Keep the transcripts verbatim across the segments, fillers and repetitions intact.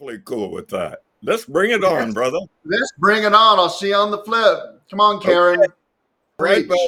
perfectly cool with that. Let's bring it Yes. on, brother. Let's bring it on. I'll see you on the flip. Come on, Karen. Okay. Right, Preach.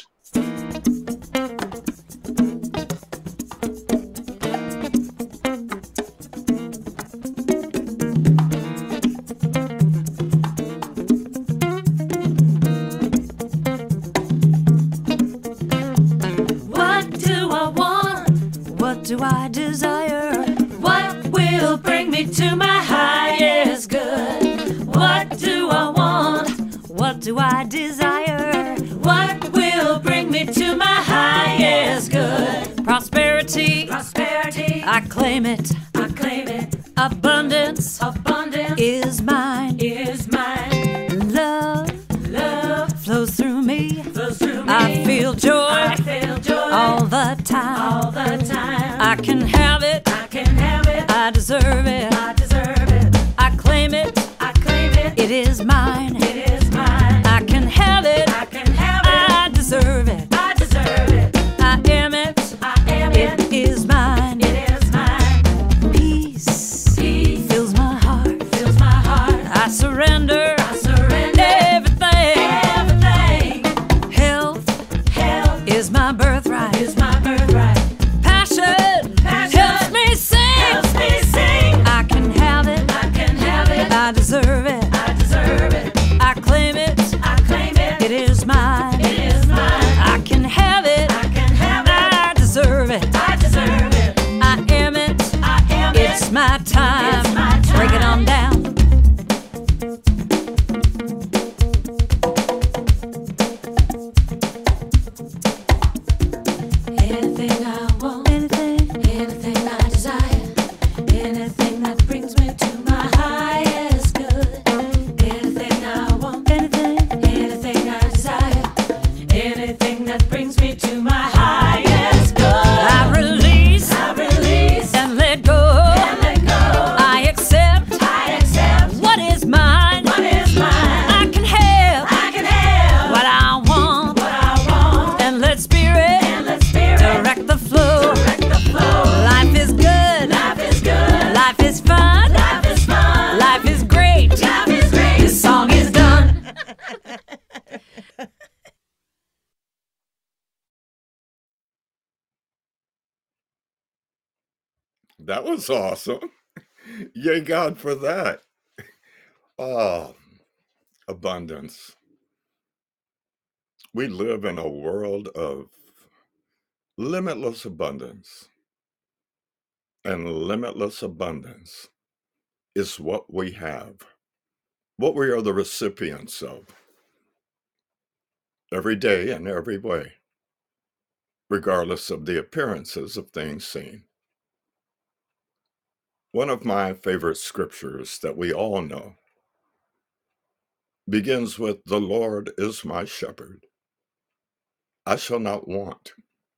What do I want? What do I desire? What will bring me to my highest good? What do I want? What do I desire? What will bring me to my highest good? Prosperity, prosperity. I claim it, I claim it. Abundance, abundance is mine, is mine. Love, love flows through me, flows through me. I feel joy, I feel joy all the time, all the time. I can have it, I can have it. I deserve it, I deserve it. I claim it, I claim it. It is mine, it is mine. I can have it, I can have it. I deserve it, I deserve it. I am it, I am it. It is mine, it is mine. Peace, peace fills my heart, fills my heart. I surrender, I surrender everything, everything. Health, health is my birthright, is my birthright. Passion, passion helps me sing, helps me sing. I can have it, I can have it. I deserve it, I deserve it. I claim it, I claim it. It is mine, it is mine. I can have it, I can have it. I deserve it, I deserve it. I am it, I am it. It's my time, it's my time. Break it on down. Anything I want, anything, anything I desire, anything that brings me to my highest good. Anything I want, anything, anything I desire, anything that brings me to my highest good. I release, I release, and let go, and let go. I accept, I accept what is mine, what is mine. I can have, I can have what I want, what I want, and let spirit, and let spirit direct the flow, direct the flow. Life is good, life is good. Life is fun, life is fun. Life is great, life is great. This song is done. That was awesome. Yay, God, for that. Oh, abundance. We live in a world of limitless abundance. And limitless abundance is what we have, what we are the recipients of every day in every way, regardless of the appearances of things seen. One of my favorite scriptures that we all know begins with, "The Lord is my shepherd. I shall not want."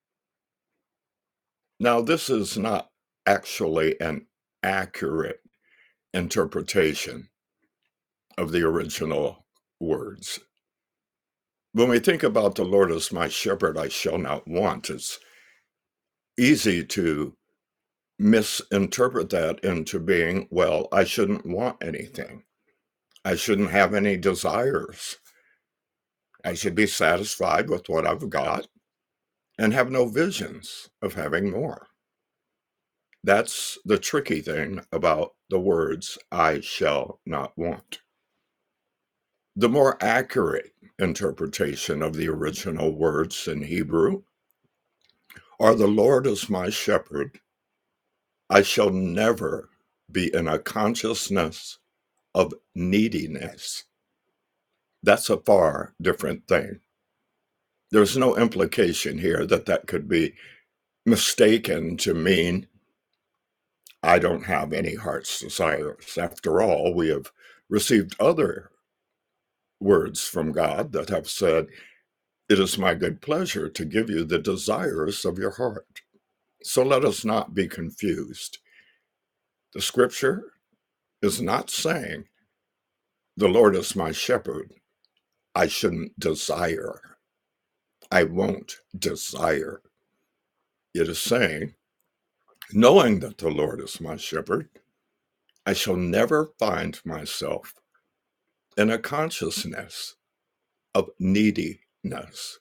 Now, this is not actually an accurate interpretation of the original words. When we think about "the Lord is my shepherd, I shall not want," it's easy to misinterpret that into being, well, I shouldn't want anything. I shouldn't have any desires. I should be satisfied with what I've got and have no visions of having more. That's the tricky thing about the words, "I shall not want." The more accurate interpretation of the original words in Hebrew are, "The Lord is my shepherd. I shall never be in a consciousness of neediness." That's a far different thing. There's no implication here that that could be mistaken to mean I don't have any heart's desires. After all, we have received other words from God that have said, "It is my good pleasure to give you the desires of your heart." So let us not be confused. The scripture is not saying, "The Lord is my shepherd. I shouldn't desire. I won't desire." It is saying, knowing that the Lord is my shepherd, I shall never find myself in a consciousness of neediness,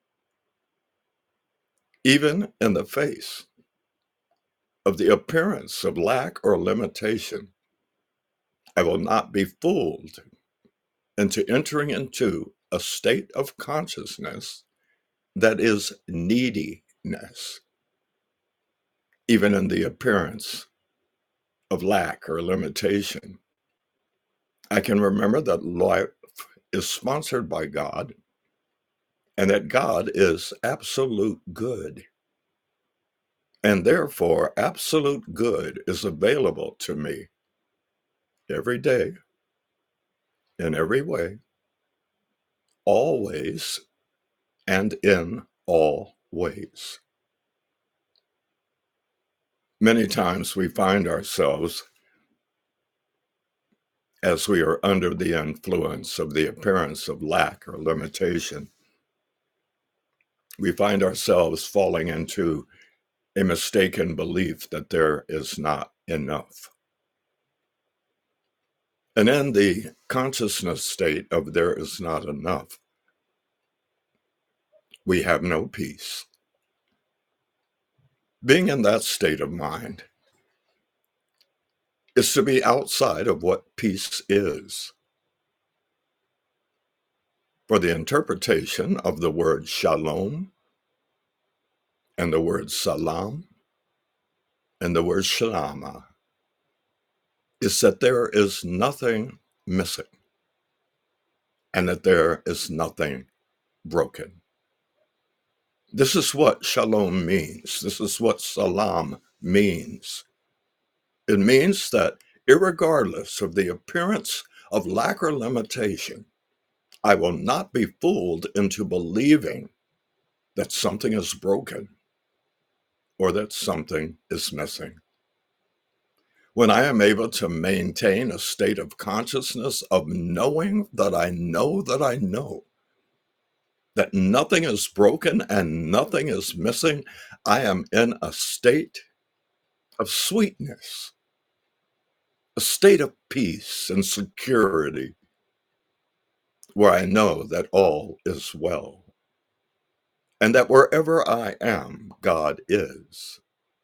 even in the face of the appearance of lack or limitation. I will not be fooled into entering into a state of consciousness that is neediness, even in the appearance of lack or limitation. I can remember that life is sponsored by God and that God is absolute good. And therefore, absolute good is available to me every day, in every way, always, and in all ways. Many times we find ourselves, as we are under the influence of the appearance of lack or limitation, we find ourselves falling into a mistaken belief that there is not enough. And in the consciousness state of there is not enough, we have no peace. Being in that state of mind is to be outside of what peace is. For the interpretation of the word shalom and the word salam and the word shalama is that there is nothing missing and that there is nothing broken. This is what shalom means. This is what salam means. It means that irregardless of the appearance of lack or limitation, I will not be fooled into believing that something is broken or that something is missing. When I am able to maintain a state of consciousness of knowing that I know that I know that nothing is broken and nothing is missing, I am in a state of sweetness, a state of peace and security, where I know that all is well, and that wherever I am, God is.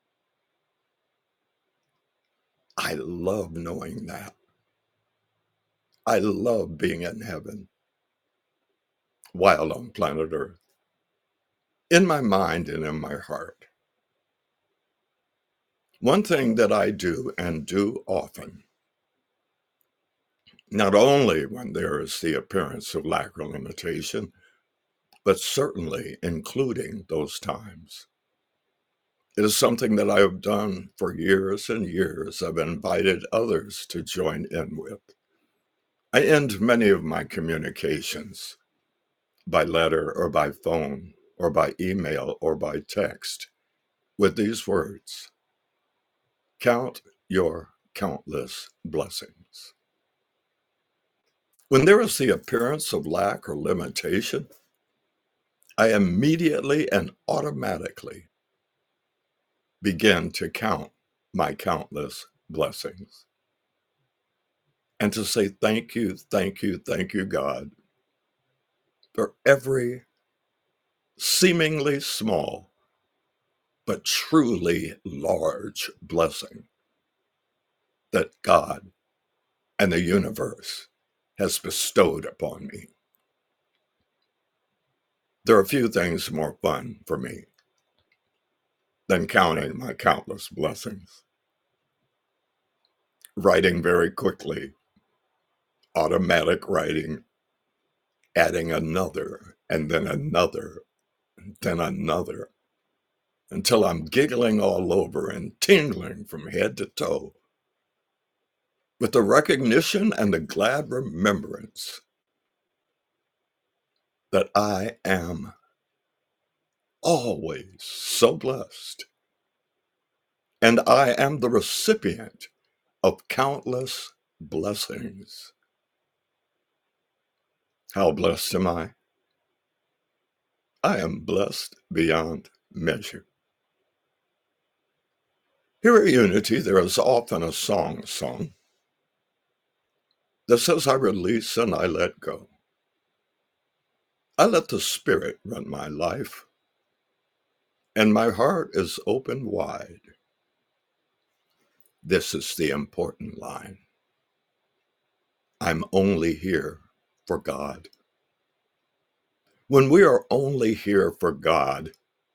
I love knowing that. I love being in heaven while on planet Earth, in my mind and in my heart. One thing that I do and do often, not only when there is the appearance of lack or limitation, but certainly including those times. It is something that I have done for years and years. I've invited others to join in with. I end many of my communications by letter or by phone or by email or by text with these words: count your countless blessings. When there is the appearance of lack or limitation, I immediately and automatically begin to count my countless blessings and to say thank you, thank you, thank you, God, for every seemingly small but truly large blessing that God and the universe has bestowed upon me. There are few things more fun for me than counting my countless blessings. Writing very quickly, automatic writing, adding another, and then another, and then another, until I'm giggling all over and tingling from head to toe with the recognition and the glad remembrance that I am always so blessed, and I am the recipient of countless blessings. How blessed am I? I am blessed beyond measure. Here at Unity, there is often a song sung that says I release and I let go. I let the Spirit run my life, and my heart is open wide. This is the important line. I'm only here for God. When we are only here for God,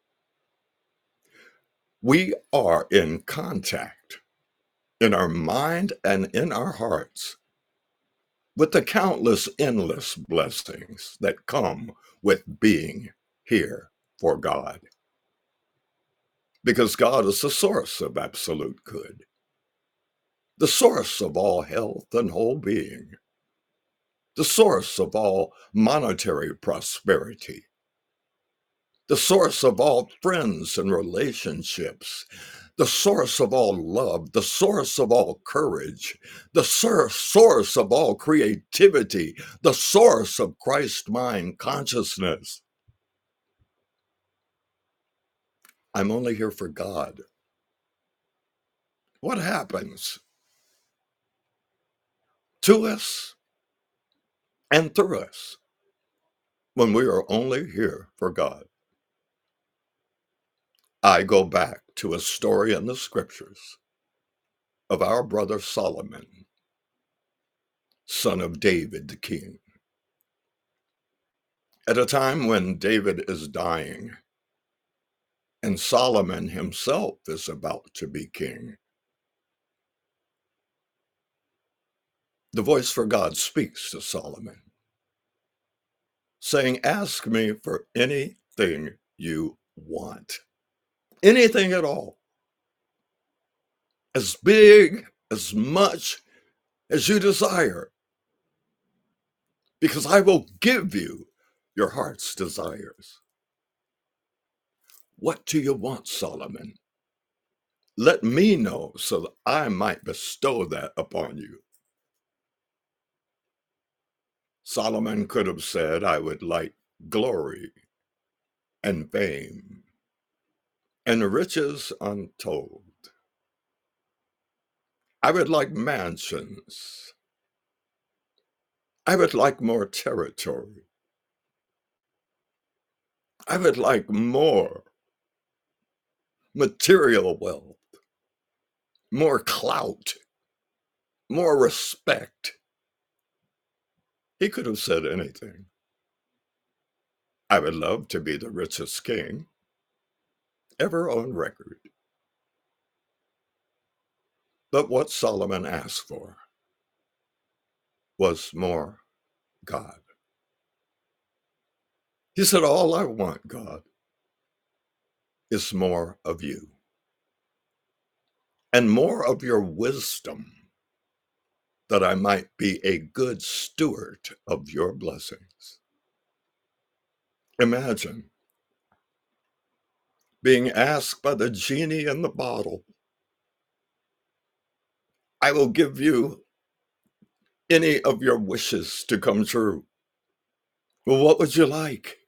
we are in contact in our mind and in our hearts with the countless endless blessings that come with being here for God. Because God is the source of absolute good, the source of all health and whole being, the source of all monetary prosperity, the source of all friends and relationships, the source of all love, the source of all courage, the source, source of all creativity, the source of Christ mind consciousness. I'm only here for God. What happens to us and through us when we are only here for God? I go back to a story in the scriptures of our brother Solomon, son of David the king. At a time when David is dying and Solomon himself is about to be king, the voice for God speaks to Solomon, saying, ask me for anything you want, anything at all, as big, as much as you desire, because I will give you your heart's desires. What do you want, Solomon? Let me know so that I might bestow that upon you. Solomon could have said, I would like glory and fame and riches untold. I would like mansions. I would like more territory. I would like more material wealth, more clout, more respect. He could have said anything. I would love to be the richest king ever on record. But what Solomon asked for was more God. He said, all I want, God, is more of you and more of your wisdom, that I might be a good steward of your blessings. Imagine being asked by the genie in the bottle, I will give you any of your wishes to come true. Well, what would you like?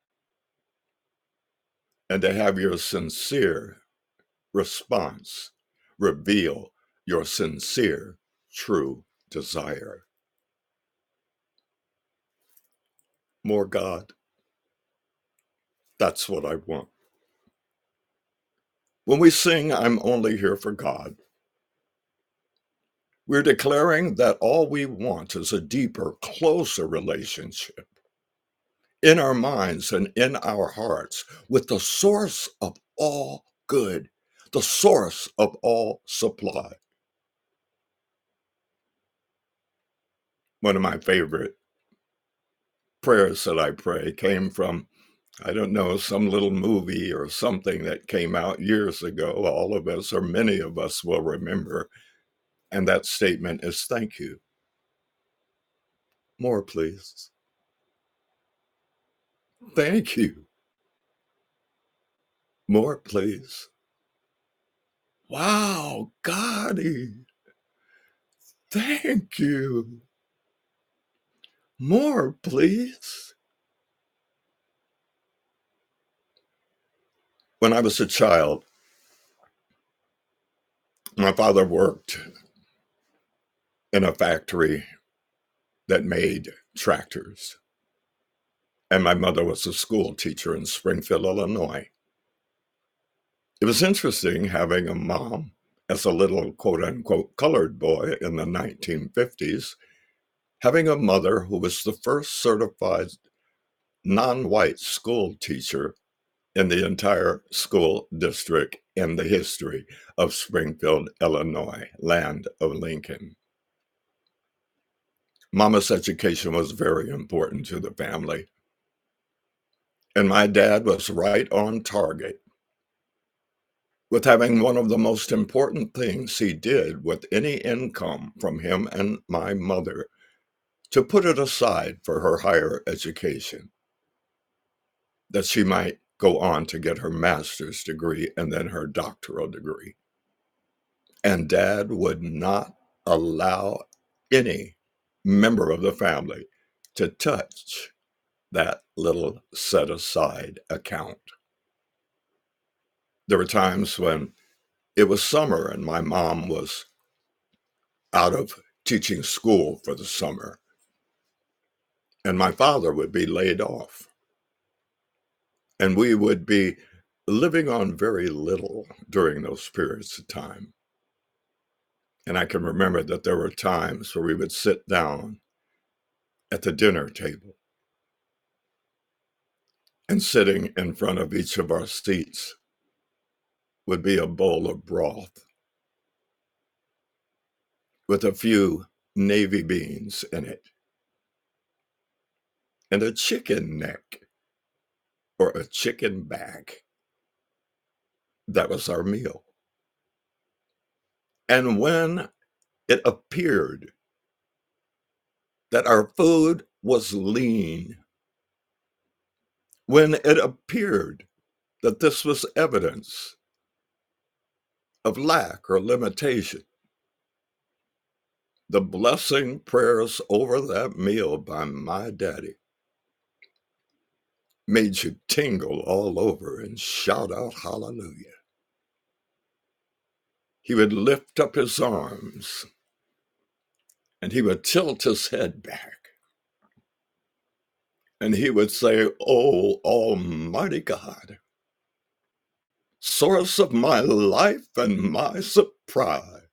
And to have your sincere response reveal your sincere, true desire. More God. That's what I want. When we sing, I'm only here for God, we're declaring that all we want is a deeper, closer relationship in our minds and in our hearts with the source of all good, the source of all supply. One of my favorite prayers that I pray came from, I don't know, some little movie or something that came out years ago. All of us, or many of us, will remember. And that statement is, thank you. More, please. Thank you. More, please. Wow, Gotti. Thank you. More, please. When I was a child, my father worked in a factory that made tractors. And my mother was a school teacher in Springfield, Illinois. It was interesting having a mom as a little quote unquote colored boy in the nineteen fifties, having a mother who was the first certified non-white school teacher in the entire school district in the history of Springfield, Illinois, land of Lincoln. Mama's education was very important to the family. And my dad was right on target with having one of the most important things he did with any income from him and my mother to put it aside for her higher education, that she might go on to get her master's degree and then her doctoral degree. And Dad would not allow any member of the family to touch that little set-aside account. There were times when it was summer and my mom was out of teaching school for the summer, and my father would be laid off. And we would be living on very little during those periods of time. And I can remember that there were times where we would sit down at the dinner table, and sitting in front of each of our seats would be a bowl of broth with a few navy beans in it and a chicken neck or a chicken back. That was our meal. And when it appeared that our food was lean, when it appeared that this was evidence of lack or limitation, the blessing prayers over that meal by my daddy made you tingle all over and shout out hallelujah. He would lift up his arms and he would tilt his head back and he would say, "Oh, Almighty God, source of my life and my supply,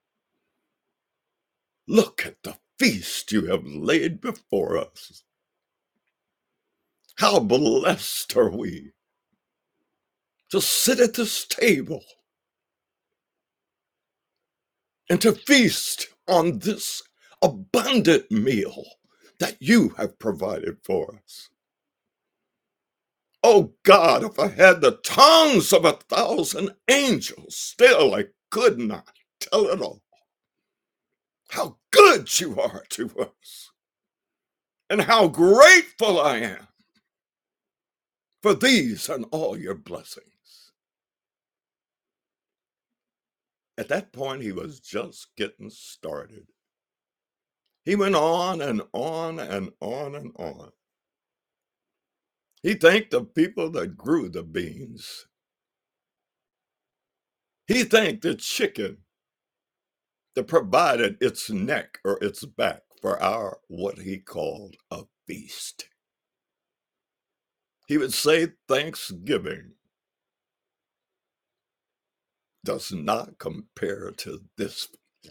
look at the feast you have laid before us. How blessed are we to sit at this table and to feast on this abundant meal that you have provided for us. Oh God, if I had the tongues of a thousand angels, still I could not tell it all. How good you are to us, and how grateful I am for these and all your blessings." At that point, he was just getting started. He went on and on and on and on. He thanked the people that grew the beans. He thanked the chicken that provided its neck or its back for our, what he called, a feast. He would say Thanksgiving does not compare to this.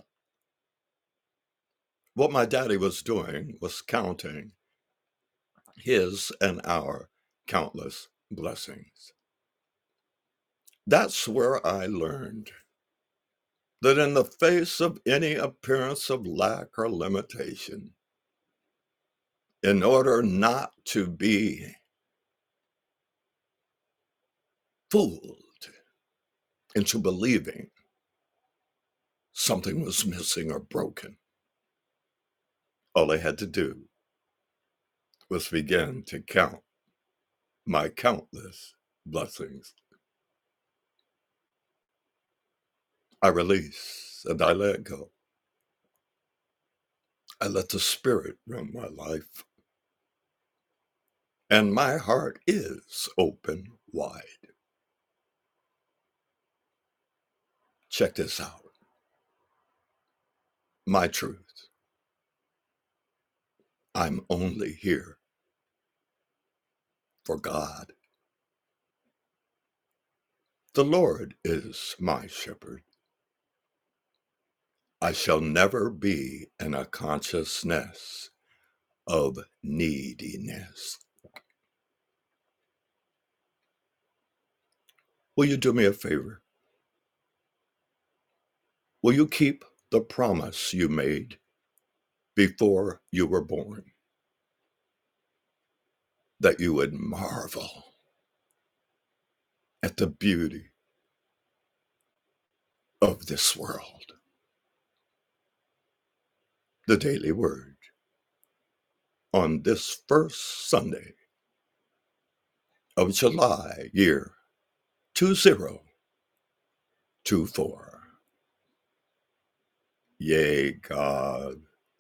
What my daddy was doing was counting his and our countless blessings. That's where I learned that in the face of any appearance of lack or limitation, in order not to be fooled into believing something was missing or broken, all I had to do was begin to count my countless blessings. I release and I let go. I let the Spirit run my life. And my heart is open wide. Check this out. My truth. I'm only here for God. The Lord is my shepherd. I shall never be in a consciousness of neediness. Will you do me a favor? Will you keep the promise you made before you were born? That you would marvel at the beauty of this world. The Daily Word on this first Sunday of July, year two thousand twenty-four. Yea, God.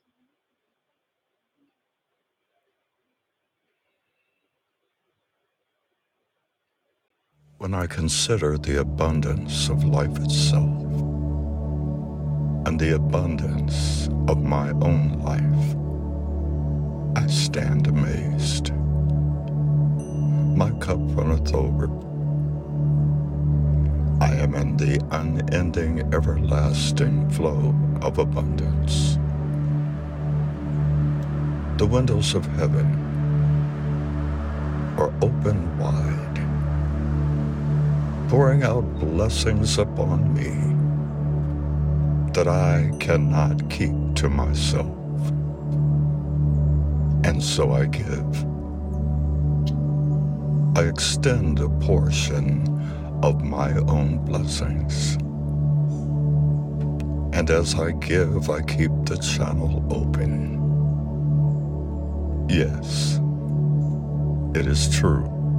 When I consider the abundance of life itself and the abundance of my own life, I stand amazed. My cup runneth over. I am in the unending, everlasting flow of abundance. The windows of heaven are open wide, pouring out blessings upon me that I cannot keep to myself. And so I give. I extend a portion of my own blessings. And as I give, I keep the channel open. Yes, it is true.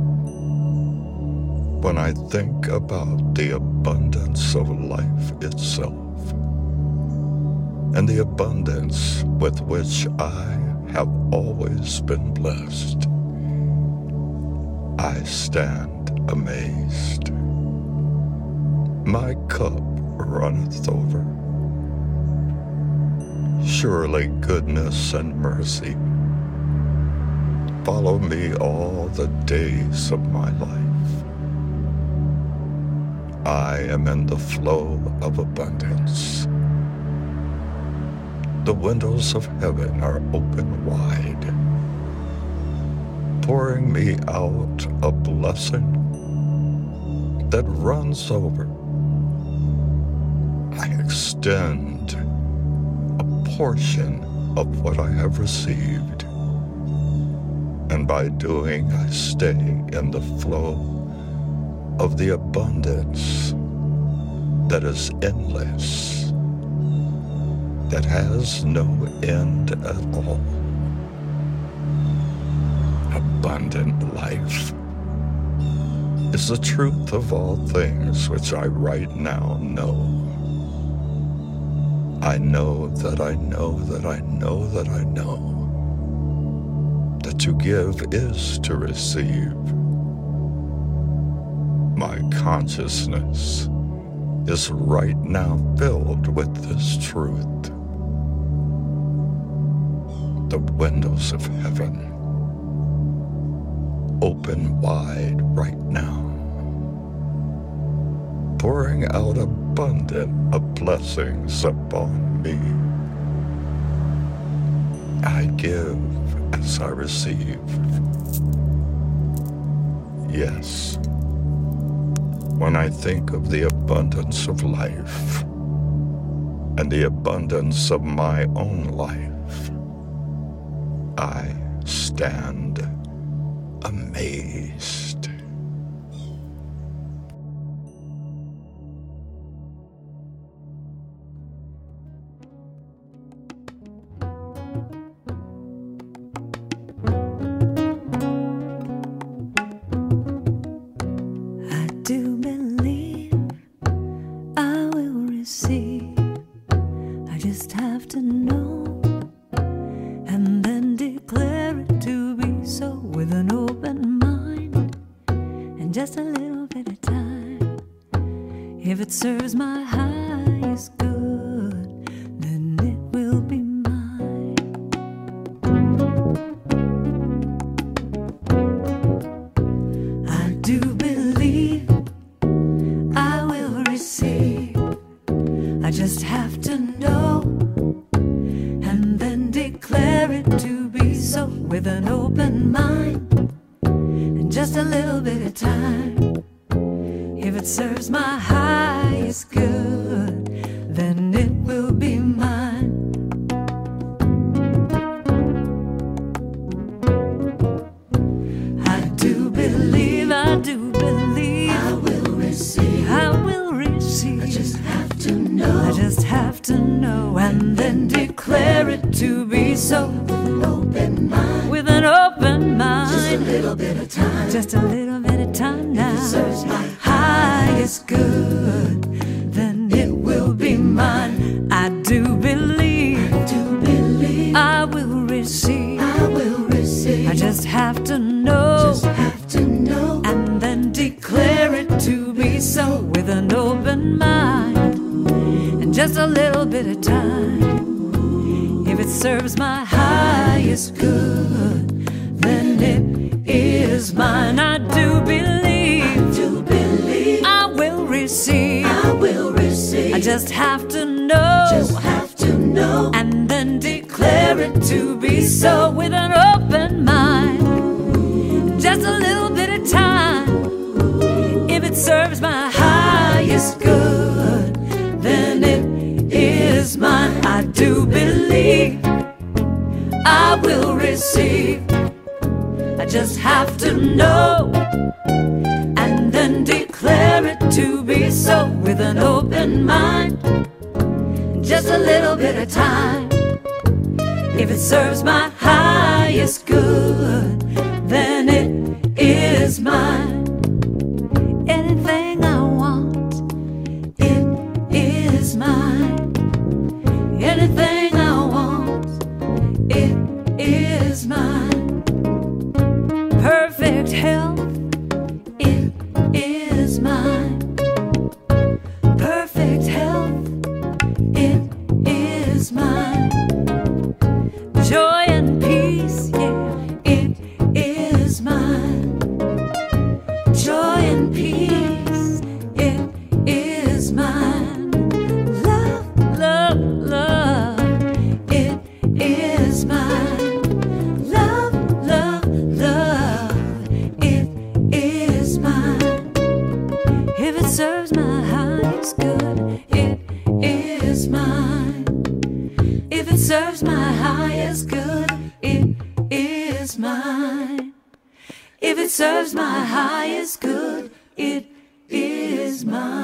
When I think about the abundance of life itself and the abundance with which I have always been blessed, I stand amazed. My cup runneth over. Surely goodness and mercy follow me all the days of my life. I am in the flow of abundance. The windows of heaven are open wide, pouring me out a blessing that runs over. I extend a portion of what I have received, and by doing, I stay in the flow of the abundance that is endless, that has no end at all. Abundant life is the truth of all things which I right now know. I know that I know that I know that I know that to give is to receive. My consciousness is right now filled with this truth. The windows of heaven open wide right now, pouring out abundant of blessings upon me. I give as I receive. Yes, when I think of the abundance of life and the abundance of my own life, I stand amazed. I do believe I will receive. I just have to know and then declare it to be so with an open mind and just a little bit of time. If it serves my highest good, then it will be mine. and then declare it to be so with an open mind and just a little bit of time. If it serves my highest good, then it will be mine. I do believe, I do believe I will receive. I will receive. I just have to know. I just have to know and then declare it to be so With an open mind. with an open mind. Just a little bit of time. Just a little bit of time now. If it serves my highest good, then it will be mine. I do believe I do believe. I will receive. I will receive. I just have to know just have to know. and then declare it to be so with an open mind and just a little bit of time. If it serves my highest good, then it is mine. I do believe I do believe. I will receive. I will receive. I just have to know just have to know. and then declare it to be so with an open mind. Just a little bit of time. If it serves my highest good, then it is mine. I do believe I will receive. I just have to know and then declare it to be so with an open mind. Just a little bit of time. If it serves my highest good, then it is mine. Anything I want, it is mine. Anything I want, it is mine. Perfect health, it is mine. Perfect health, it is mine. Joy and peace, yeah, it is mine. Joy and peace, it is mine. Love, love, love, it is mine. Love, love, love, it is mine. If it serves my highest good, it is mine. If it serves my highest good, it is mine. If it serves my highest good, it is mine.